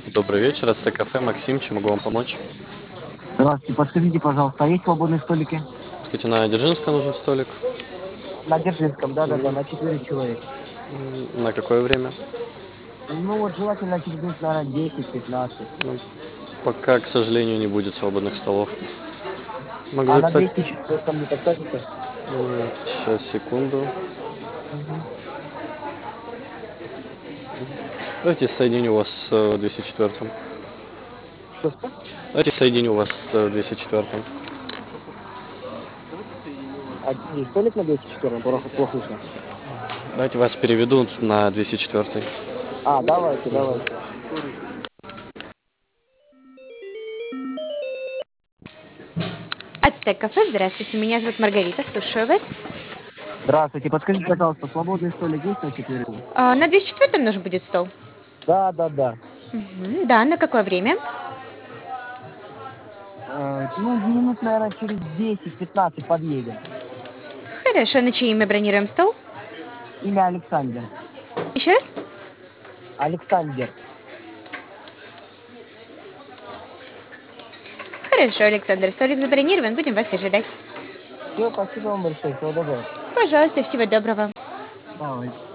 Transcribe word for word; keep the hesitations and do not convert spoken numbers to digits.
Добрый вечер, это Т-кафе, Максим, чем могу вам помочь? Здравствуйте, подскажите, пожалуйста, а есть свободные столики? Скажите, на Дзержинского нужен столик? На Дзержинском, да-да-да, М, на четыре человека. м, На какое время? Ну вот желательно через, минут, наверное, десять-пятнадцать. Ну, пока, к сожалению, не будет свободных столов. Могу А на записать. двести четвёртом не подскажете? М, Сейчас, секунду. Мгм. Давайте соединю вас с э, двести четвёртым. Что-что? Давайте соединю вас с э, двести четвёртым. А и столик на двести четвёртом? Плохо, плохо слышно. Давайте вас переведу на двести четвёртый. А, давайте, давайте. Ацтек кафе, здравствуйте, меня зовут Маргарита, слушаю вас. Здравствуйте, подскажите, пожалуйста, свободный столик есть на четверых? А, на двести четвёртом нужен будет стол? Да-да-да. Мгм, да, на какое время? Э, ну, минут, наверное, через десять-пятнадцать подъедем. Хорошо, на чье имя бронируем стол? Имя Александр. Еще раз? Александр. Хорошо, Александр, столик забронирован, будем вас ожидать. Все, спасибо вам большое, всего доброго. Пожалуйста, всего доброго. Давай.